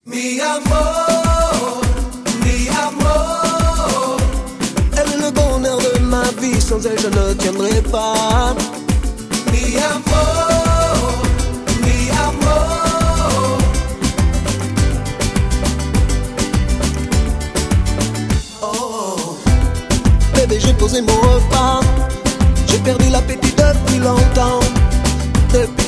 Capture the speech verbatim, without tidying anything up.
Mi amor, mi amor. Elle est le bonheur de ma vie, sans elle je ne tiendrai pas. Mi amor, mi amor. Oh, bébé j'ai posé mon repas. J'ai perdu l'appétit depuis longtemps. Depuis